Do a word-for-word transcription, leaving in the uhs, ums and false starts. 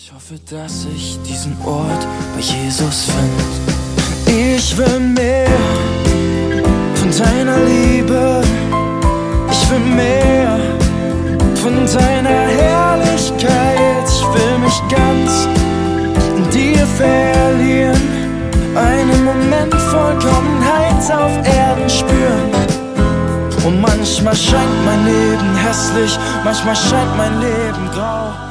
Ich hoffe, dass ich diesen Ort bei Jesus finde. Ich will mehr von deiner Liebe. Ich will mehr von deiner Herrlichkeit. Ich will mich ganz in dir verlieren. Einen Moment Vollkommenheit auf Erden spüren. Und manchmal scheint mein Leben hässlich, manchmal scheint mein Leben grau.